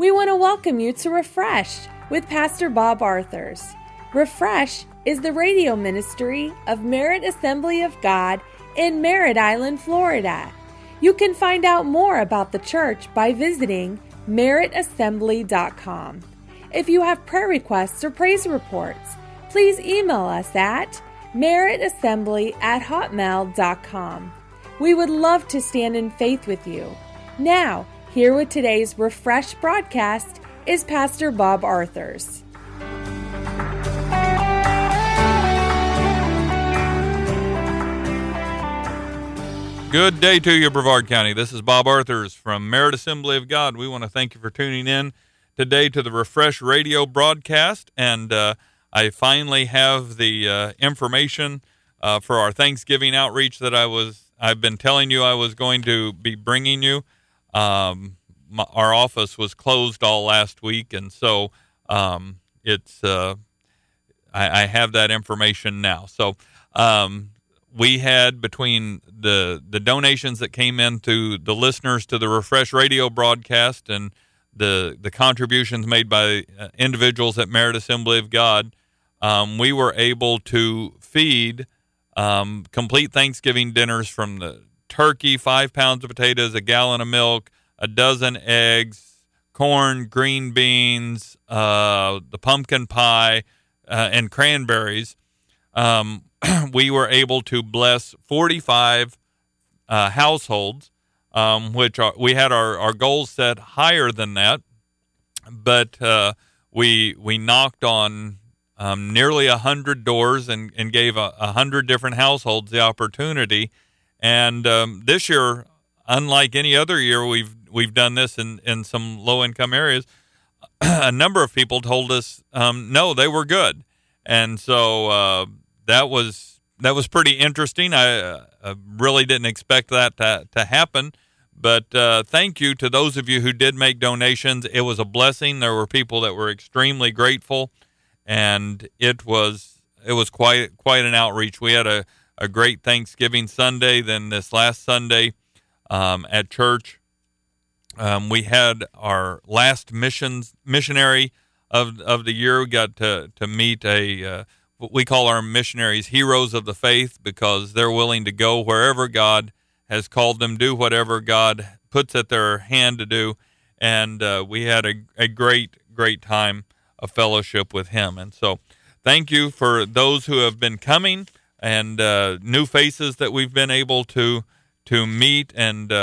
We want to welcome you to Refresh with Pastor Bob Arthurs. Refresh is the radio ministry of Merritt Assembly of God in Merritt Island, Florida. You can find out more about the church by visiting merrittassembly.com. If you have prayer requests or praise reports, please email us at merrittassembly@hotmail.com. We would love to stand in faith with you. Now, here with today's Refresh broadcast is Pastor Bob Arthurs. Good day to you, Brevard County. This is Bob Arthurs from Merritt Assembly of God. We want to thank you for tuning in today to the Refresh radio broadcast, and I finally have the information for our Thanksgiving outreach that I've been telling you I was going to be bringing you. Our office was closed all last week, and so I have that information now. So we had, between the donations that came in to the listeners to the Refresh radio broadcast and the contributions made by individuals at Merritt Assembly of God, we were able to feed complete Thanksgiving dinners, from the turkey, 5 pounds of potatoes, a gallon of milk, a dozen eggs, corn, green beans, the pumpkin pie, and cranberries. We were able to bless 45 households, which we had our goals set higher than that, but we knocked on nearly 100 doors and gave 100 different households the opportunity. And this year, unlike any other year we've done this in some low-income areas, a number of people told us no, they were good. And so that was pretty interesting. I really didn't expect that to happen. But thank you to those of you who did make donations. It was a blessing. There were people that were extremely grateful, and it was quite an outreach. We had a great Thanksgiving Sunday. Then this last Sunday at church, we had our last missionary of the year. We got to meet what we call our missionaries heroes of the faith, because they're willing to go wherever God has called them, do whatever God puts at their hand to do. And we had a great time of fellowship with him. And so thank you for those who have been coming, and new faces that we've been able to meet, and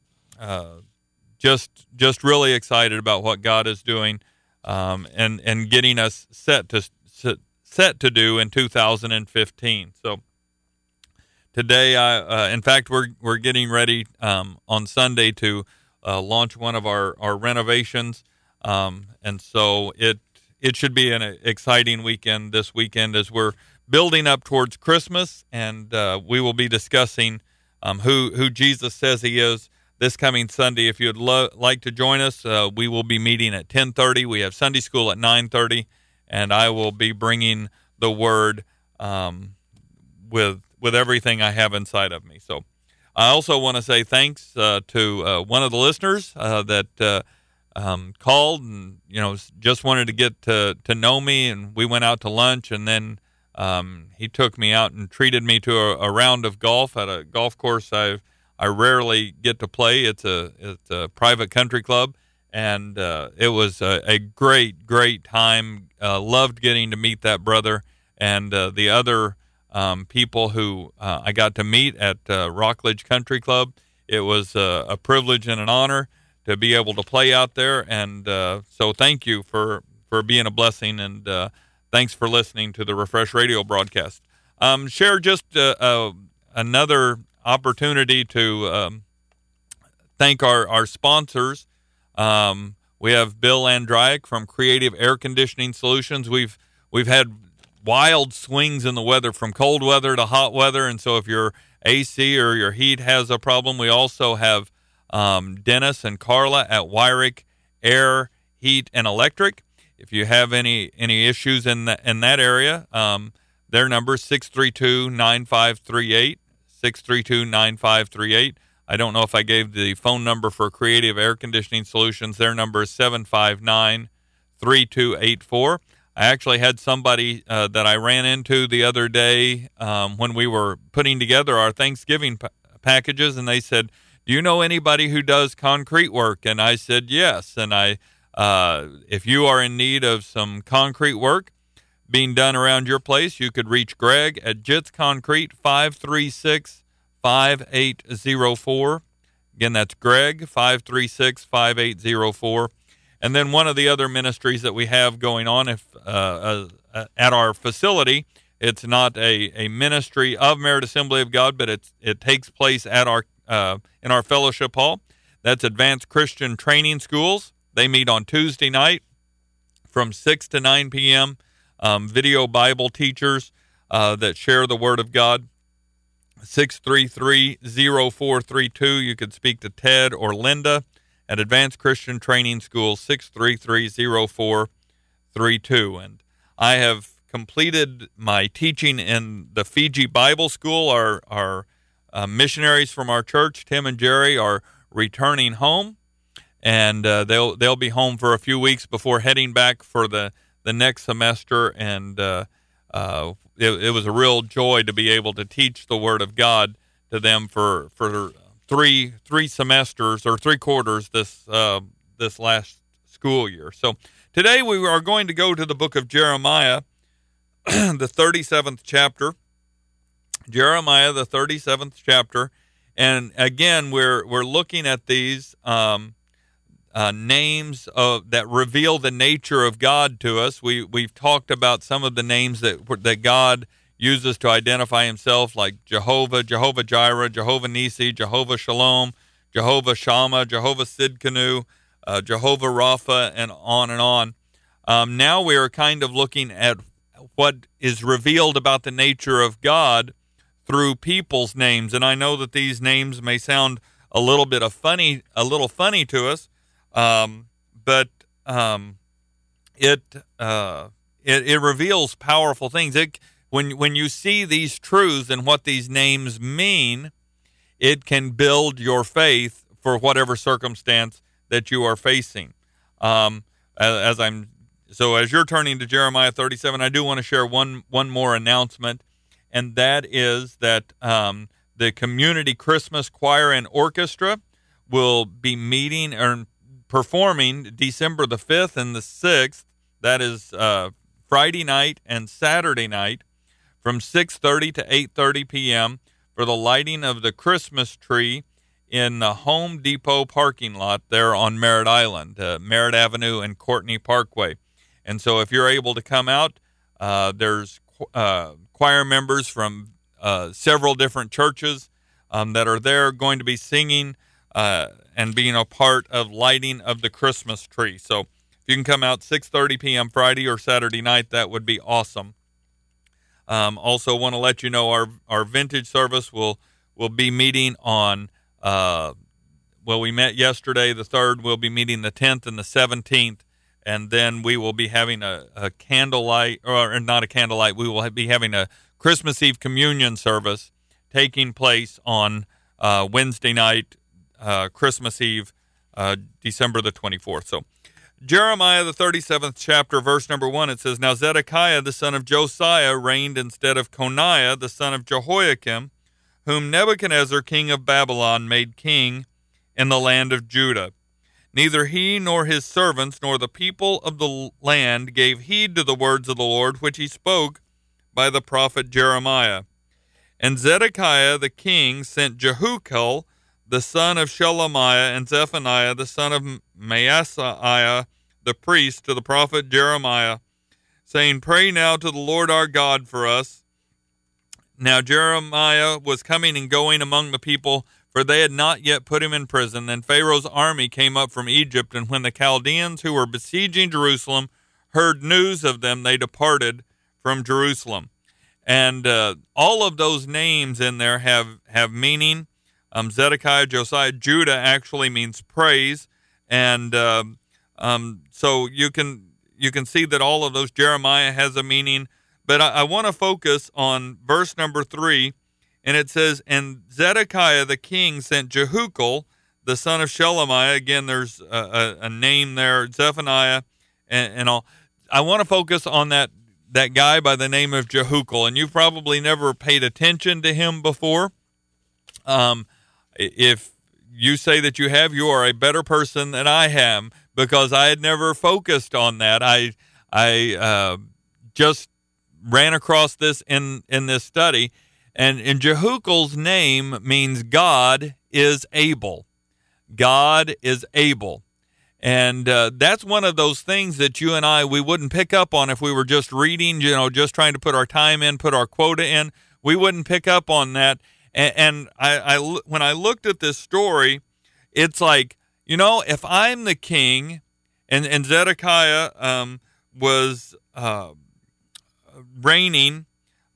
just really excited about what God is doing, and getting us set to do in 2015. So today, in fact, we're getting ready on Sunday to launch one of our renovations, and so it should be an exciting weekend this weekend as we're building up towards Christmas, and we will be discussing who Jesus says he is this coming Sunday. If you'd like to join us, we will be meeting at 10:30. We have Sunday school at 9:30, and I will be bringing the word with everything I have inside of me. So I also want to say thanks to one of the listeners that called and just wanted to get to know me, and we went out to lunch, and then he took me out and treated me to a round of golf at a golf course I rarely get to play. It's a private country club, and it was a great time. Loved getting to meet that brother and the other people who I got to meet at Rockledge Country Club. It was a privilege and an honor to be able to play out there, and so thank you for being a blessing, and thanks for listening to the Refresh radio broadcast. Share just another opportunity to thank our sponsors. We have Bill Andreyek from Creative Air Conditioning Solutions. We've had wild swings in the weather, from cold weather to hot weather, and so if your AC or your heat has a problem, we also have Dennis and Carla at Wyrick Air, Heat, and Electric. If you have any issues in that area, their number is 632-9538, 632-9538. I don't know if I gave the phone number for Creative Air Conditioning Solutions. Their number is 759-3284. I actually had somebody that I ran into the other day when we were putting together our Thanksgiving packages, and they said, "Do you know anybody who does concrete work?" And I said, "Yes." And if you are in need of some concrete work being done around your place, you could reach Greg at Jits Concrete, 536-5804. Again, that's Greg, 536-5804. And then one of the other ministries that we have going on at our facility, it's not a ministry of Merit Assembly of God, but it takes place at our in our fellowship hall. That's Advanced Christian Training Schools. They meet on Tuesday night from 6 to 9 p.m. Video Bible teachers that share the Word of God. 633-0432. You could speak to Ted or Linda at Advanced Christian Training School, 633-0432. And I have completed my teaching in the Fiji Bible School. Our missionaries from our church, Tim and Jerry, are returning home, and they'll be home for a few weeks before heading back for the next semester. And it was a real joy to be able to teach the Word of God to them for three semesters or 3 quarters this last school year. So today we are going to go to the book of Jeremiah, the 37th chapter. Jeremiah, the 37th chapter, and again we're looking at these names that reveal the nature of God to us. We've talked about some of the names that God uses to identify himself, like Jehovah, Jehovah Jireh, Jehovah Nisi, Jehovah Shalom, Jehovah Shammah, Jehovah Sidkenu, Jehovah Rapha, and on and on. Now we are kind of looking at what is revealed about the nature of God through people's names. And I know that these names may sound a little funny to us, but it reveals powerful things. When you see these truths and what these names mean, it can build your faith for whatever circumstance that you are facing. As you're turning to Jeremiah 37, I do want to share one more announcement, and that is that the Community Christmas Choir and Orchestra will be meeting or performing December the 5th and the 6th. That is Friday night and Saturday night from 6:30 to 8:30 p.m. for the lighting of the Christmas tree in the Home Depot parking lot there on Merritt Island, Merritt Avenue and Courtney Parkway. And so if you're able to come out, there's choir members from several different churches that are there going to be singing and being a part of lighting of the Christmas tree. So if you can come out 6:30 p.m. Friday or Saturday night, that would be awesome. Also want to let you know our vintage service will be meeting on, we met yesterday, the 3rd. We'll be meeting the 10th and the 17th. And then we will be having a candlelight, or not a candlelight, we will be having a Christmas Eve communion service taking place on Wednesday night, Christmas Eve, December the 24th. So Jeremiah, the 37th chapter, verse number 1, it says, Now Zedekiah, the son of Josiah, reigned instead of Coniah, the son of Jehoiakim, whom Nebuchadnezzar, king of Babylon, made king in the land of Judah. Neither he nor his servants nor the people of the land gave heed to the words of the Lord, which he spoke by the prophet Jeremiah. And Zedekiah the king sent Jehukel, the son of Shelemiah, and Zephaniah, the son of Maaseiah, the priest, to the prophet Jeremiah, saying, Pray now to the Lord our God for us. Now Jeremiah was coming and going among the people, for they had not yet put him in prison. Then Pharaoh's army came up from Egypt, and when the Chaldeans who were besieging Jerusalem heard news of them, they departed from Jerusalem. And all of those names in there have meaning. Zedekiah, Josiah, Judah actually means praise, and so you can see that all of those, Jeremiah has a meaning. But I want to focus on verse number 3. and it says, and Zedekiah the king sent Jehucal, the son of Shelemiah. Again, there's a name there, Zephaniah, and all. I want to focus on that guy by the name of Jehucal, and you've probably never paid attention to him before. If you say that you have, you are a better person than I am, because I had never focused on that. I just ran across this in this study, and Jehucal's name means God is able. God is able. And that's one of those things that you and I, we wouldn't pick up on if we were just reading, just trying to put our time in, put our quota in. We wouldn't pick up on that. And I when I looked at this story, it's like, if I'm the king, and Zedekiah was reigning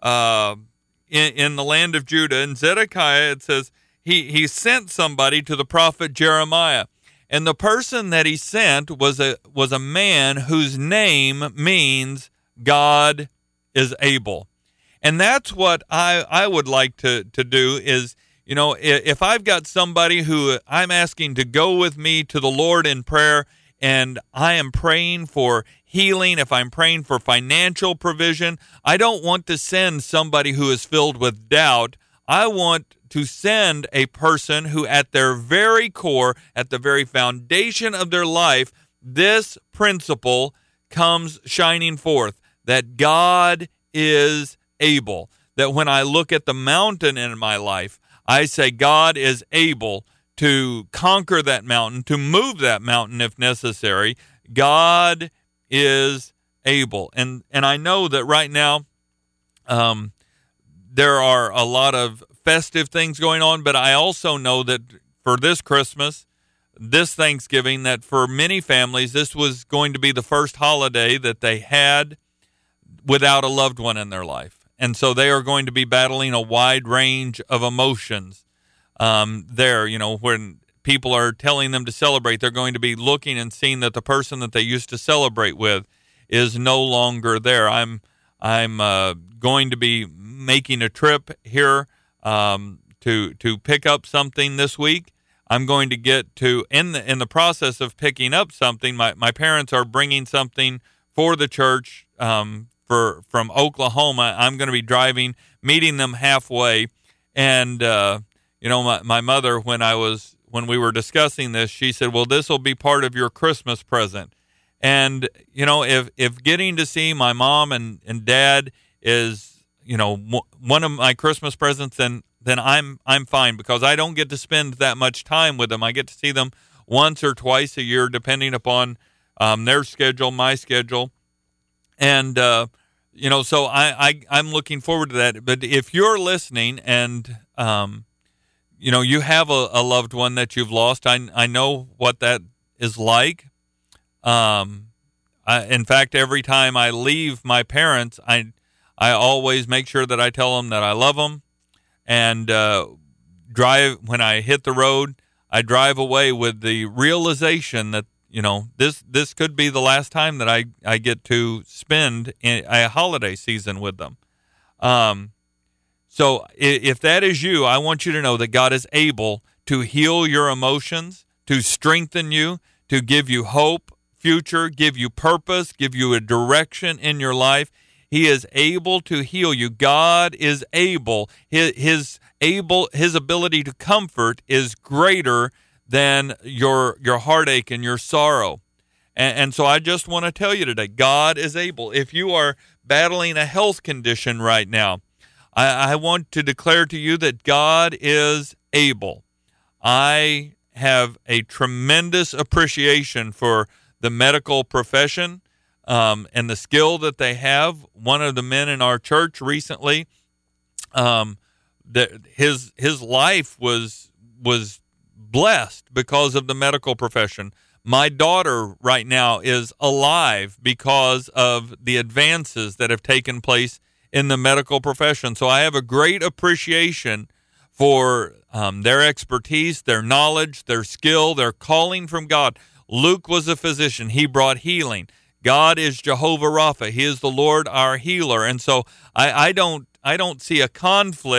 in the land of Judah, and Zedekiah, it says, he sent somebody to the prophet Jeremiah. And the person that he sent was a man whose name means God is able. And that's what I would like to do is, if I've got somebody who I'm asking to go with me to the Lord in prayer, and I am praying for healing, if I'm praying for financial provision, I don't want to send somebody who is filled with doubt. I want to send a person who at their very core, at the very foundation of their life, this principle comes shining forth, that God is able. That when I look at the mountain in my life, I say God is able to conquer that mountain, to move that mountain if necessary. God is able. And I know that right now there are a lot of festive things going on, but I also know that for this Christmas, this Thanksgiving, that for many families, this was going to be the first holiday that they had without a loved one in their life. And so they are going to be battling a wide range of emotions there. When people are telling them to celebrate, they're going to be looking and seeing that the person that they used to celebrate with is no longer there. I'm going to be making a trip here to pick up something this week. I'm going to get to in the process of picking up something. My parents are bringing something for the church from Oklahoma. I'm going to be driving, meeting them halfway, and my mother, when we were discussing this, she said, "Well, this will be part of your Christmas present." And if getting to see my mom and dad is one of my Christmas presents, then I'm fine, because I don't get to spend that much time with them. I get to see them once or twice a year, depending upon their schedule, my schedule, and so I'm looking forward to that. But if you're listening and you have a loved one that you've lost, I know what that is like. In fact, every time I leave my parents, I always make sure that I tell them that I love them, and when I hit the road, I drive away with the realization that this could be the last time that I get to spend a holiday season with them. So if that is you, I want you to know that God is able to heal your emotions, to strengthen you, to give you hope, future, give you purpose, give you a direction in your life. He is able to heal you. God is able. His ability to comfort is greater than your heartache and your sorrow. And so I just want to tell you today, God is able. If you are battling a health condition right now, I want to declare to you that God is able. I have a tremendous appreciation for the medical profession and the skill that they have. One of the men in our church recently, his life was blessed because of the medical profession. My daughter right now is alive because of the advances that have taken place in the medical profession. So I have a great appreciation for their expertise, their knowledge, their skill, their calling from God. Luke was a physician. He brought healing. God is Jehovah Rapha. He is the Lord our healer. And so I don't see a conflict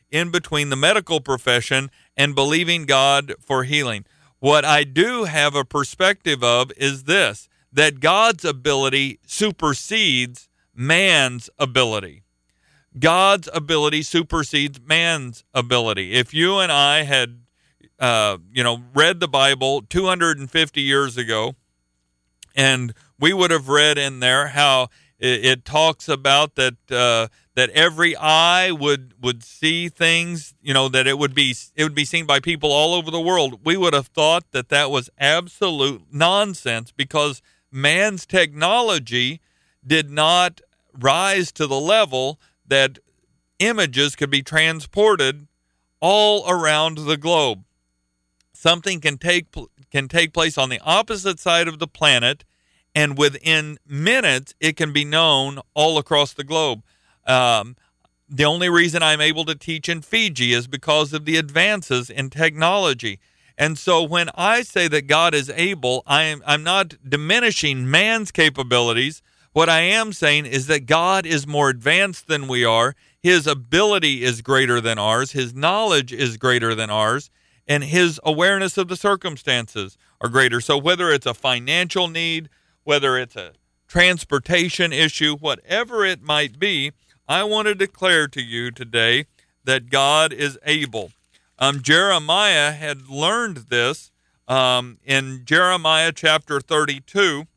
in between the medical profession and believing God for healing. What I do have a perspective of is this, that God's ability supersedes man's ability. God's ability supersedes man's ability. If you and I had, read the Bible 250 years ago, and we would have read in there how it talks about that every eye would see things, that it would be seen by people all over the world. We would have thought that was absolute nonsense, because man's technology did not rise to the level that images could be transported all around the globe. Something can take place on the opposite side of the planet, and within minutes it can be known all across the globe. The only reason I'm able to teach in Fiji is because of the advances in technology. And so when I say that God is able, I'm not diminishing man's capabilities. What I am saying is that God is more advanced than we are. His ability is greater than ours. His knowledge is greater than ours. And his awareness of the circumstances are greater. So whether it's a financial need, whether it's a transportation issue, whatever it might be, I want to declare to you today that God is able. Jeremiah had learned this in Jeremiah chapter 32.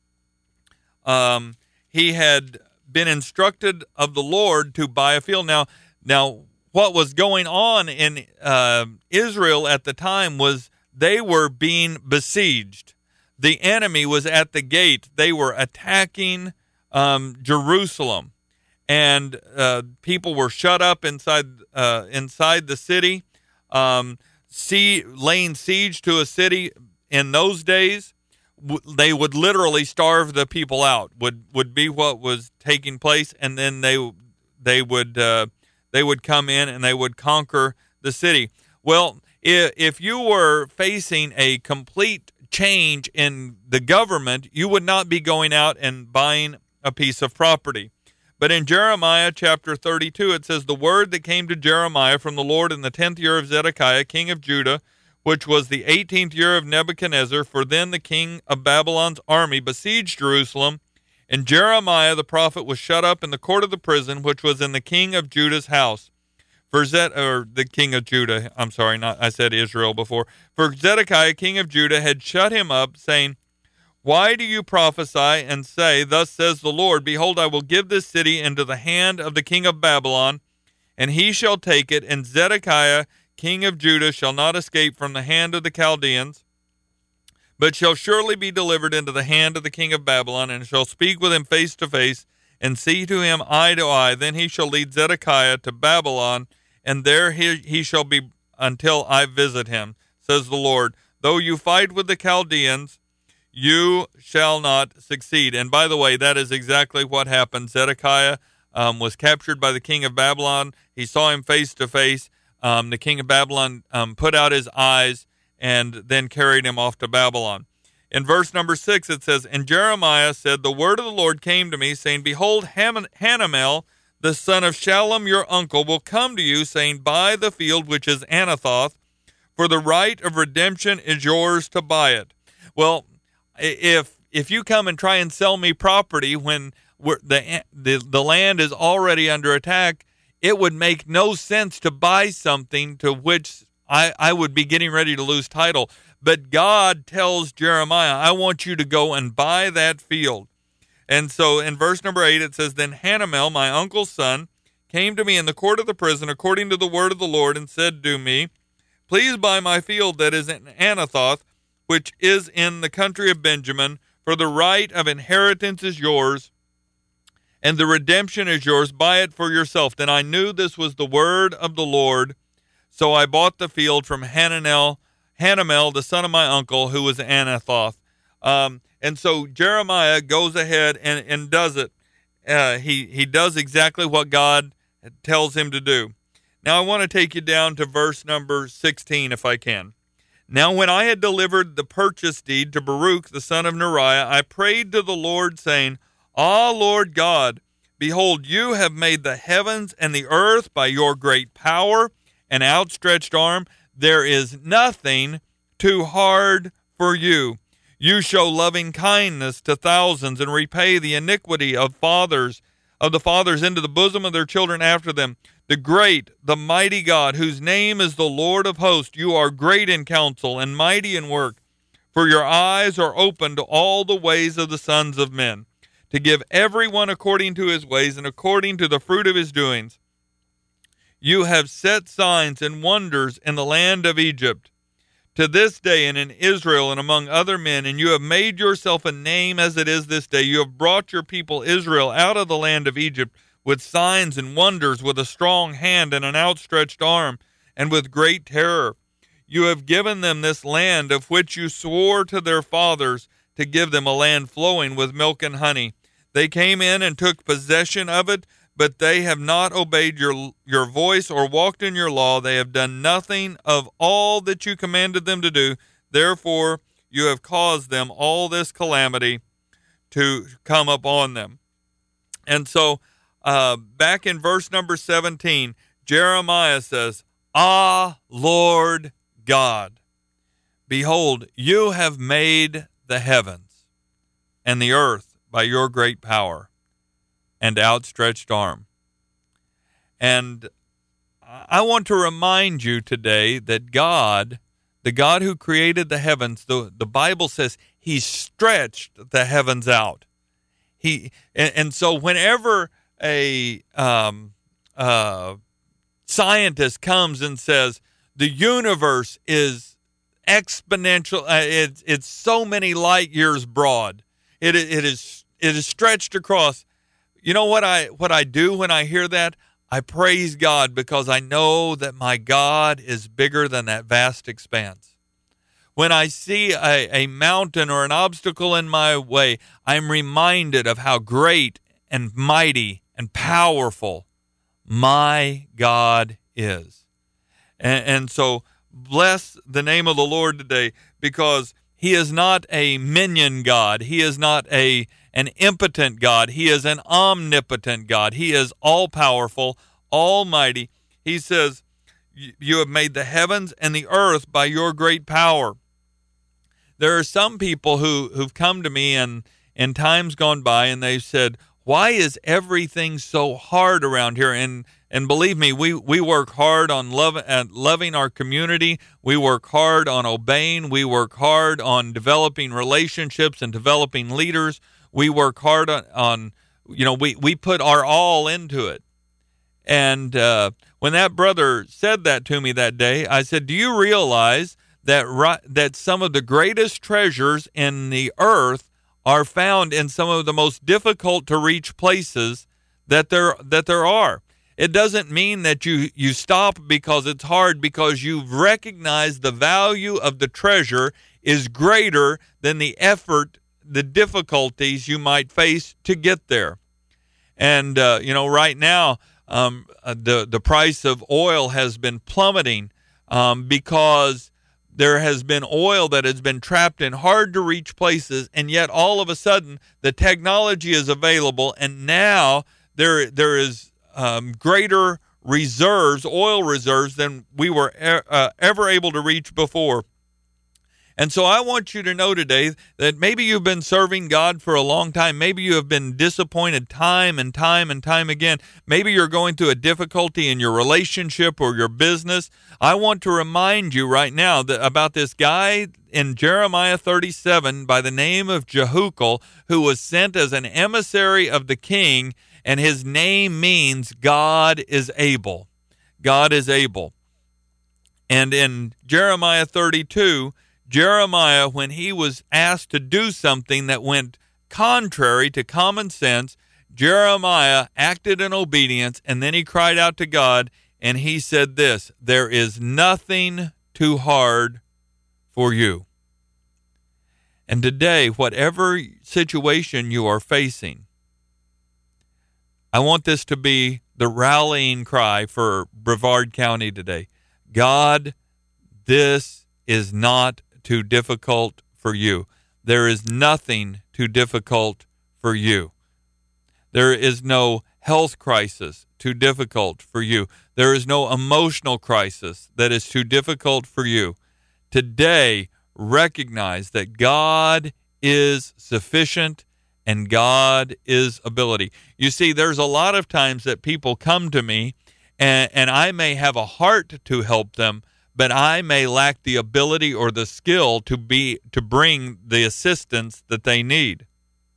He had been instructed of the Lord to buy a field. Now, what was going on in Israel at the time was they were being besieged. The enemy was at the gate. They were attacking Jerusalem, and people were shut up inside the city. Laying siege to a city in those days, they would literally starve the people out. Would be what was taking place, and then they would come in and they would conquer the city. Well, if you were facing a complete change in the government, you would not be going out and buying a piece of property. But in Jeremiah chapter 32, it says, "The word that came to Jeremiah from the Lord in the 10th year of Zedekiah, king of Judah, which was the 18th year of Nebuchadnezzar, for then the king of Babylon's army besieged Jerusalem, and Jeremiah the prophet was shut up in the court of the prison, which was in the king of Judah's house. The king of Judah, I'm sorry, I said Israel before. For Zedekiah, king of Judah, had shut him up, saying, Why do you prophesy and say, Thus says the Lord, Behold, I will give this city into the hand of the king of Babylon, and he shall take it, and Zedekiah, king of Judah, shall not escape from the hand of the Chaldeans, but shall surely be delivered into the hand of the king of Babylon, and shall speak with him face to face, and see to him eye to eye. Then he shall lead Zedekiah to Babylon, and there he shall be until I visit him, says the Lord. Though you fight with the Chaldeans, you shall not succeed." And by the way, that is exactly what happened. Zedekiah was captured by the king of Babylon. He saw him face to face. The king of Babylon put out his eyes and then carried him off to Babylon. In verse number 6, it says, "And Jeremiah said, The word of the Lord came to me, saying, Behold, Hanamel, the son of Shallum, your uncle, will come to you, saying, Buy the field which is Anathoth, for the right of redemption is yours to buy it." Well, if you come and try and sell me property when the land is already under attack, it would make no sense to buy something to which I would be getting ready to lose title. But God tells Jeremiah, I want you to go and buy that field. And so in verse number 8, it says, "Then Hanamel, my uncle's son, came to me in the court of the prison according to the word of the Lord, and said to me, Please buy my field that is in Anathoth, which is in the country of Benjamin, for the right of inheritance is yours, and the redemption is yours. Buy it for yourself. Then I knew this was the word of the Lord. So I bought the field from Hanamel, the son of my uncle, who was Anathoth." And so Jeremiah goes ahead and does it. He does exactly what God tells him to do. Now I want to take you down to verse number 16, if I can. "Now when I had delivered the purchase deed to Baruch the son of Neriah, I prayed to the Lord, saying, Ah, Lord God, Behold, you have made the heavens and the earth by your great power and outstretched arm. There is nothing too hard for you. You show loving kindness to thousands and repay the iniquity of the fathers into the bosom of their children after them. The great, the mighty God, whose name is the Lord of hosts, you are great in counsel and mighty in work. For your eyes are open to all the ways of the sons of men, to give everyone according to his ways and according to the fruit of his doings. You have set signs and wonders in the land of Egypt, to this day, and in Israel and among other men, and you have made yourself a name as it is this day. You have brought your people Israel out of the land of Egypt with signs and wonders, with a strong hand and an outstretched arm, and with great terror. You have given them this land of which you swore to their fathers to give them, a land flowing with milk and honey. They came in and took possession of it, but they have not obeyed your voice or walked in your law. They have done nothing of all that you commanded them to do. Therefore, you have caused them all this calamity to come upon them. And so, back in verse number 17, Jeremiah says, Ah, Lord God, behold, you have made the heavens and the earth by your great power and outstretched arm. And I want to remind you today that God, the God who created the heavens, the Bible says he stretched the heavens out. And so whenever a scientist comes and says the universe is exponential, it's so many light years broad, it is stretched across. You know what I do when I hear that? I praise God, because I know that my God is bigger than that vast expanse. When I see a mountain or an obstacle in my way, I'm reminded of how great and mighty and powerful my God is. And so bless the name of the Lord today, because he is not a minion God. He is not an impotent God. He is an omnipotent God. He is all-powerful, almighty. He says, you have made the heavens and the earth by your great power. There are some people who've come to me in times gone by, and they've said, why is everything so hard around here? And believe me, we work hard on loving our community. We work hard on obeying. We work hard on developing relationships and developing leaders. We work hard on we put our all into it. And when that brother said that to me that day, I said, do you realize that some of the greatest treasures in the earth are found in some of the most difficult to reach places that there are? It doesn't mean that you stop because it's hard, because you've recognized the value of the treasure is greater than the effort, the difficulties you might face to get there. And right now, the price of oil has been plummeting because there has been oil that has been trapped in hard to reach places, and yet all of a sudden the technology is available, and now there is greater reserves, oil reserves, than we were ever able to reach before. And so I want you to know today that maybe you've been serving God for a long time. Maybe you have been disappointed time and time and time again. Maybe you're going through a difficulty in your relationship or your business. I want to remind you right now about this guy in Jeremiah 37 by the name of Jehucal, who was sent as an emissary of the king, and his name means God is able. God is able. And in Jeremiah 32, Jeremiah, when he was asked to do something that went contrary to common sense, Jeremiah acted in obedience, and then he cried out to God, and he said this, there is nothing too hard for you. And today, whatever situation you are facing, I want this to be the rallying cry for Brevard County today. God, this is not too difficult for you. There is nothing too difficult for you. There is no health crisis too difficult for you. There is no emotional crisis that is too difficult for you. Today, recognize that God is sufficient and God is ability. You see, there's a lot of times that people come to me and I may have a heart to help them, but I may lack the ability or the skill to bring the assistance that they need.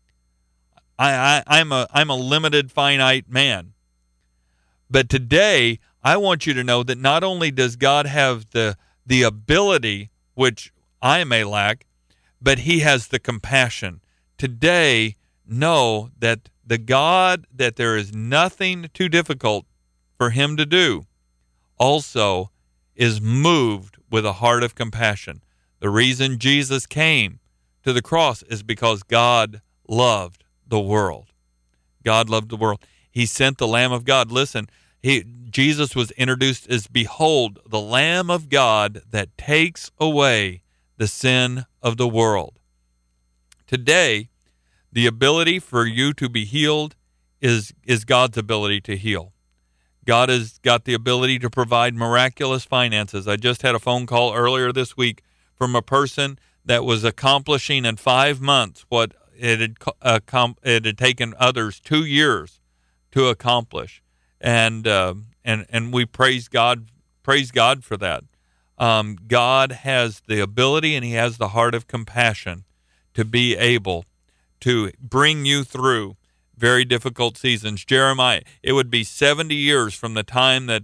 I'm a limited, finite man. But today, I want you to know that not only does God have the ability, which I may lack, but he has the compassion. Today, know that the God, that there is nothing too difficult for him to do, also is moved with a heart of compassion. The reason Jesus came to the cross is because God loved the world. God loved the world. He sent the Lamb of God. Listen, Jesus was introduced as, behold, the Lamb of God that takes away the sin of the world. Today, the ability for you to be healed is God's ability to heal. God has got the ability to provide miraculous finances. I just had a phone call earlier this week from a person that was accomplishing in 5 months what it had taken others 2 years to accomplish, and we praise God for that. God has the ability and he has the heart of compassion to be able to bring you through very difficult seasons. Jeremiah, it would be 70 years from the time that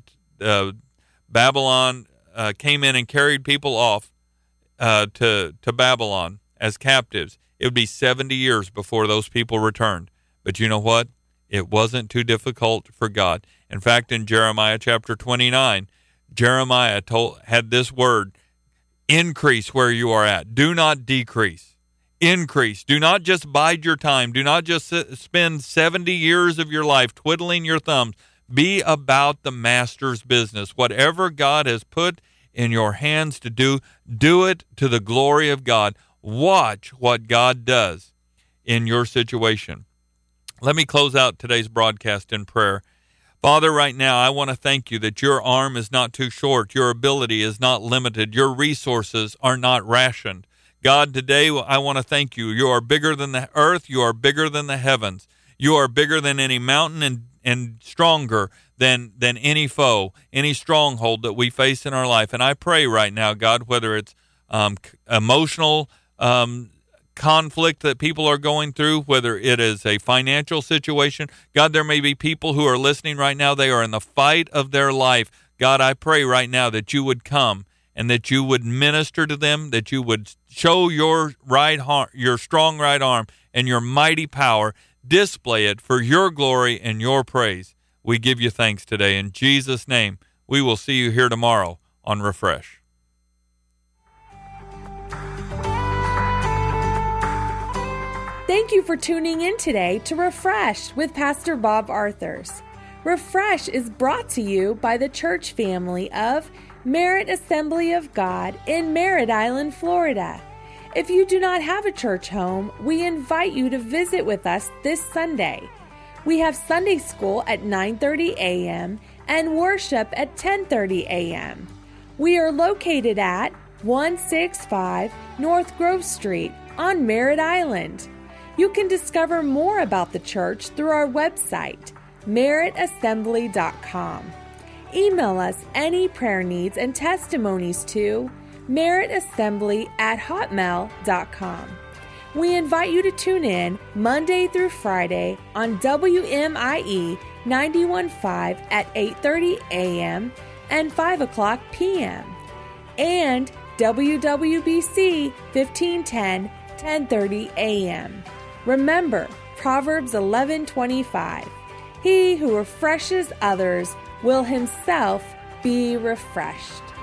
Babylon came in and carried people off to Babylon as captives. It would be 70 years before those people returned. But you know what? It wasn't too difficult for God. In fact, in Jeremiah chapter 29, Jeremiah had this word, increase where you are at. Do not decrease. Increase. Do not just bide your time. Do not just spend 70 years of your life twiddling your thumbs. Be about the master's business. Whatever God has put in your hands to do, do it to the glory of God. Watch what God does in your situation. Let me close out today's broadcast in prayer. Father, right now, I want to thank you that your arm is not too short. Your ability is not limited. Your resources are not rationed. God, today I want to thank you. You are bigger than the earth. You are bigger than the heavens. You are bigger than any mountain and stronger than any foe, any stronghold that we face in our life. And I pray right now, God, whether it's emotional conflict that people are going through, whether it is a financial situation. God, there may be people who are listening right now. They are in the fight of their life. God, I pray right now that you would come and that you would minister to them, that you would show your strong right arm and your mighty power. Display it for your glory and your praise. We give you thanks today. In Jesus' name, we will see you here tomorrow on Refresh. Thank you for tuning in today to Refresh with Pastor Bob Arthurs. Refresh is brought to you by the church family of Merritt Assembly of God in Merritt Island, Florida. If you do not have a church home, we invite you to visit with us this Sunday. We have Sunday school at 9:30 a.m. and worship at 10:30 a.m. We are located at 165 North Grove Street on Merritt Island. You can discover more about the church through our website, merrittassembly.com. Email us any prayer needs and testimonies to merrittassembly@hotmail.com. We invite you to tune in Monday through Friday on WMIE 91.5 at 8:30 a.m. and 5 o'clock p.m. and WWBC 1510 10:30 a.m. Remember Proverbs 11:25. He who refreshes others will himself be refreshed.